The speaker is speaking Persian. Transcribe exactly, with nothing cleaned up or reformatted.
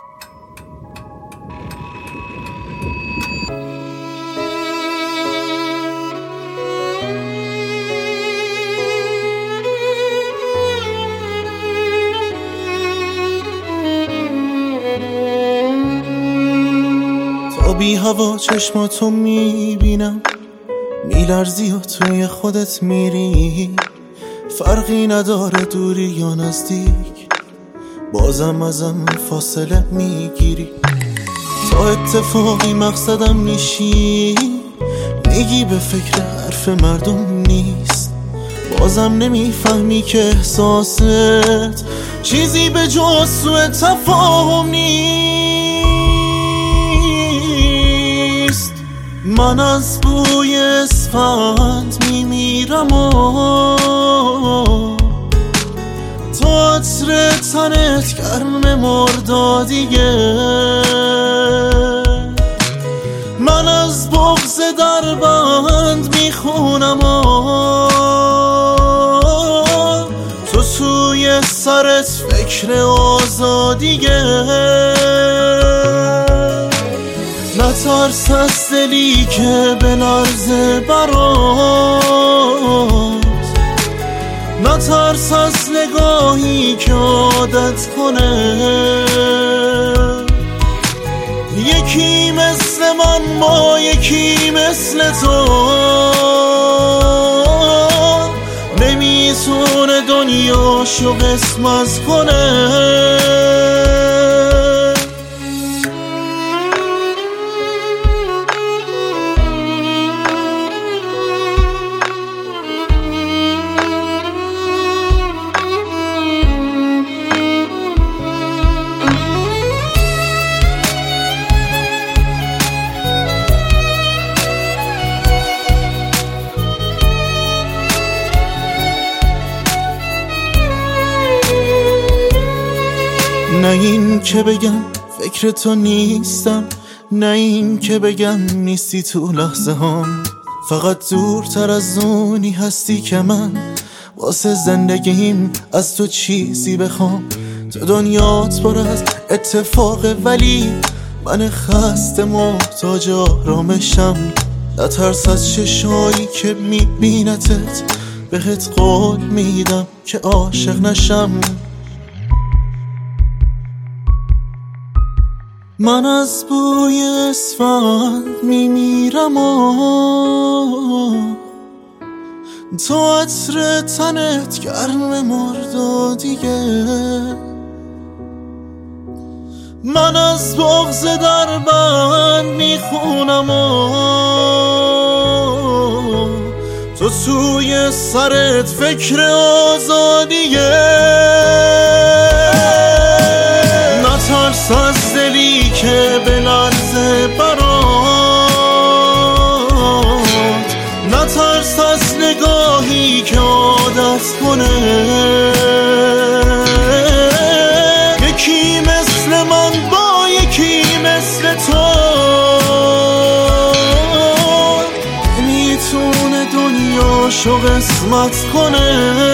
بی هوا چشماتو میبینم میلرزی و توی خودت میری، فرقی نداره دوری یا نزدیک، بازم ازم فاصله میگیری. تا اتفاقی مقصدم میشی، میگی به فکر حرف مردم نیست، بازم نمیفهمی که احساست چیزی به جز سوء تفاهم نیست. من از بوی اسفند میمیرم و تو عطر تنت گرم مردادیه. من از بغض در بند میخونم و تو توی سرت فکر آزادیه. نترس از دلی که به لرزه برات، نترس از نگاهی که عادت کنه. یکی مثل من با یکی مثل تو نمیتونه دنیاشو قسمت کنه. نه این که بگم فکر تو نیستم، نه این که بگم نیستی تو لحظه هم، فقط دورتر از اونی هستی که من واسه زندگیم از تو چیزی بخوام. تو دنیات پر از اتفاقه ولی من خسته محتاج آرامشم. نترس از چشایی که میبینتت، بهت قول میدم که عاشق نشم. من از بوی اسفند میمیرم و تو عطر تنت گرم مردادیه. من از بغض در بند میخونم و تو توی سرت فکر آزادیه. نترس از دلی که به لرزه برات، نترس از نگاهی که عادت کنه. یکی مثل من با یکی مثل تو میتونه دنیاشو قسمت کنه.